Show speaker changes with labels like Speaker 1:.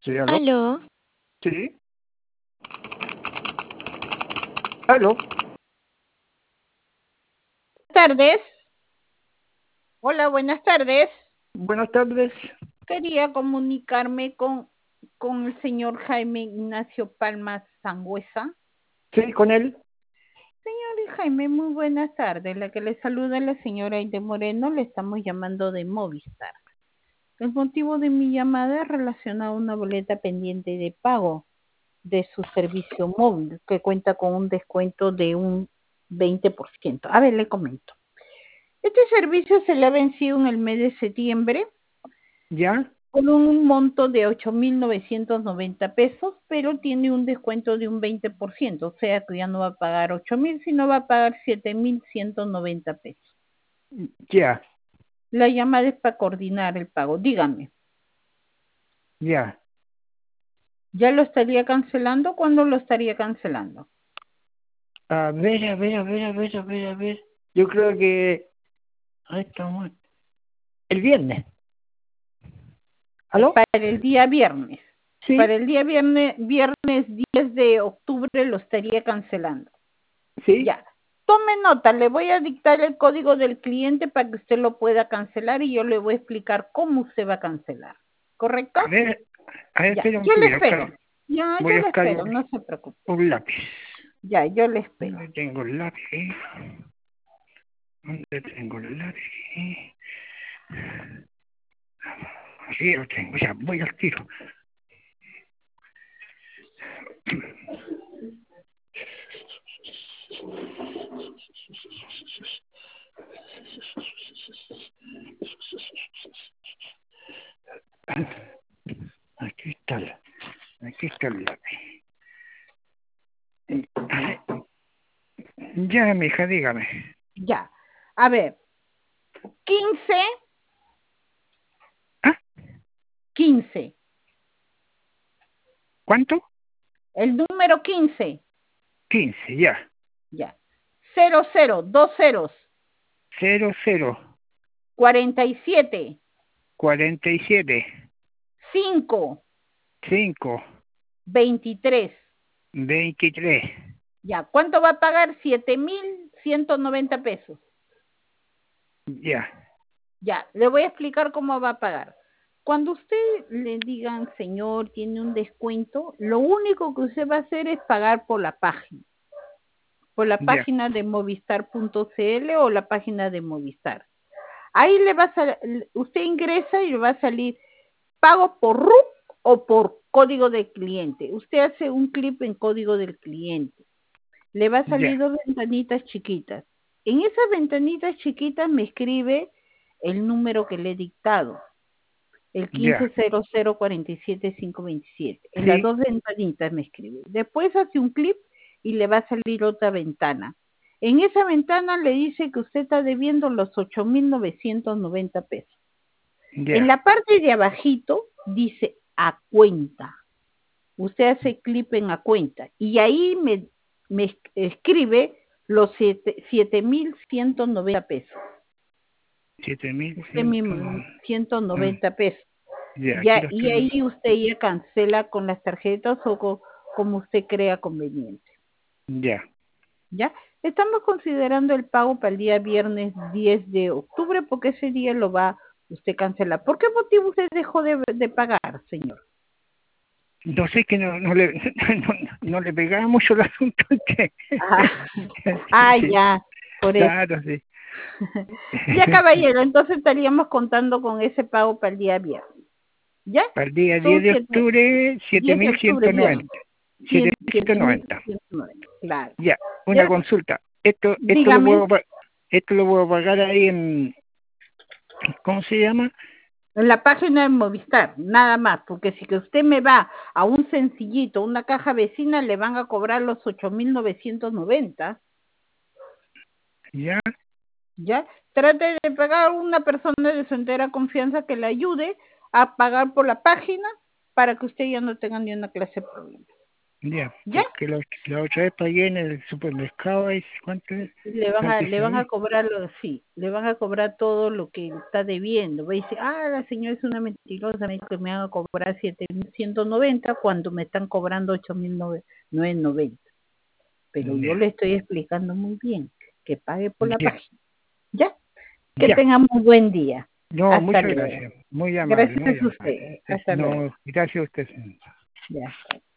Speaker 1: Sí, aló.
Speaker 2: Aló,
Speaker 1: Sí. Aló.
Speaker 3: Tardes. Hola, buenas tardes.
Speaker 1: Buenas tardes.
Speaker 3: Quería comunicarme con el señor Jaime Ignacio Palma Sangüesa.
Speaker 1: Sí, con él.
Speaker 3: Señor Jaime, muy buenas tardes. La que le saluda es la señora Aide Moreno. Le estamos llamando de Movistar. El motivo de mi llamada es relacionado a una boleta pendiente de pago de su servicio móvil, que cuenta con un descuento de un 20%. A ver, le comento. Este servicio se le ha vencido en el mes de septiembre
Speaker 1: ¿Ya?
Speaker 3: con un monto de 8.990 pesos, pero tiene un descuento de un 20%, o sea que ya no va a pagar 8.000, sino va a pagar 7.190 pesos.
Speaker 1: Ya.
Speaker 3: La llamada es para coordinar el pago. Dígame,
Speaker 1: Ya.
Speaker 3: ¿ya lo estaría cancelando? ¿Cuándo lo estaría cancelando?
Speaker 1: A ver, a ver, a ver, a ver, a ver, a ver. Yo creo que... Ahí estamos. El viernes. ¿Aló?
Speaker 3: Para el día viernes.
Speaker 1: Sí.
Speaker 3: Para el día viernes 10 de octubre lo estaría cancelando.
Speaker 1: Sí.
Speaker 3: Ya. Tome nota, le voy a dictar el código del cliente para que usted lo pueda cancelar y yo le voy a explicar cómo usted va a cancelar. ¿Correcto?
Speaker 1: A ver,
Speaker 3: Ya,
Speaker 1: espera un
Speaker 3: yo le
Speaker 1: poquito.
Speaker 3: espero. Ya,
Speaker 1: Voy
Speaker 3: yo
Speaker 1: a
Speaker 3: le
Speaker 1: buscar
Speaker 3: espero, no se preocupe.
Speaker 1: un lápiz.
Speaker 3: Ya, yo le espero.
Speaker 1: ¿Dónde tengo el lápiz? ¿Dónde tengo el lápiz? Aquí lo tengo. Ya, voy al tiro. Aquí está el lápiz. Ya, mija, dígame.
Speaker 3: Ya. A ver, 15.
Speaker 1: ¿Ah?
Speaker 3: 15.
Speaker 1: ¿Cuánto?
Speaker 3: El número 15.
Speaker 1: 15, ya.
Speaker 3: Ya. 00, 2 ceros.
Speaker 1: 00.
Speaker 3: 47.
Speaker 1: 47.
Speaker 3: 5.
Speaker 1: 5.
Speaker 3: 23.
Speaker 1: 23.
Speaker 3: Ya. ¿Cuánto va a pagar? 7.190 pesos.
Speaker 1: Ya.
Speaker 3: Ya, le voy a explicar cómo va a pagar. Cuando usted le digan, señor, tiene un descuento, lo único que usted va a hacer es pagar por la página. Por la página de movistar.cl o la página de Movistar. Ahí le va a salir, usted ingresa y le va a salir pago por RUC o por código de cliente. Usted hace un clic en código del cliente. Le va a salir dos ventanitas chiquitas. En esas ventanitas chiquitas me escribe el número que le he dictado, el 150047.527. En las dos ventanitas me escribe. Después hace un clic y le va a salir otra ventana. En esa ventana le dice que usted está debiendo los 8.990 pesos. En la parte de abajito dice a cuenta. Usted hace clic en a cuenta y ahí me escribe los 7.190 pesos. 7.190 pesos. Ya, y ahí usted ya cancela con las tarjetas o como usted crea conveniente.
Speaker 1: Ya.
Speaker 3: ¿Ya? Estamos considerando el pago para el día viernes 10 de octubre porque ese día lo va usted cancelar. ¿Por qué motivo usted dejó de pagar, señor?
Speaker 1: No sé, que no le pegaba mucho el asunto.
Speaker 3: Ya, por eso.
Speaker 1: Claro, sí.
Speaker 3: Ya, caballero, entonces estaríamos contando con ese pago para el día viernes. ¿Ya?
Speaker 1: Para el día 10 de octubre, 7.190. 7.190.
Speaker 3: Claro.
Speaker 1: Ya, una consulta. Esto lo puedo pagar ahí en... ¿Cómo se llama?
Speaker 3: En la página de Movistar, nada más, porque si que usted me va a un sencillito, una caja vecina, le van a cobrar los 8.990.
Speaker 1: Ya.
Speaker 3: ¿Ya? Trate de pagar una persona de su entera confianza que le ayude a pagar por la página para que usted ya no tenga ni una clase de problema.
Speaker 1: Ya,
Speaker 3: ¿Ya?
Speaker 1: porque la otra vez pagué en el supermercado, ahí, ¿cuánto es?
Speaker 3: Le van a cobrar sí, le van a cobrar todo lo que está debiendo. Va a decir, la señora es una mentirosa, me dijo que me van a cobrar 7.190 cuando me están cobrando 8.990. Pero yo
Speaker 1: Ya,
Speaker 3: le estoy explicando muy bien que pague por la
Speaker 1: ya,
Speaker 3: página. ¿Ya? Que
Speaker 1: ya.
Speaker 3: tengamos un buen día.
Speaker 1: No,
Speaker 3: Hasta
Speaker 1: muchas
Speaker 3: luego.
Speaker 1: gracias. Muy amable,
Speaker 3: Gracias
Speaker 1: muy
Speaker 3: a
Speaker 1: amable.
Speaker 3: usted. Hasta luego.
Speaker 1: No, gracias a usted, señor.
Speaker 3: Ya.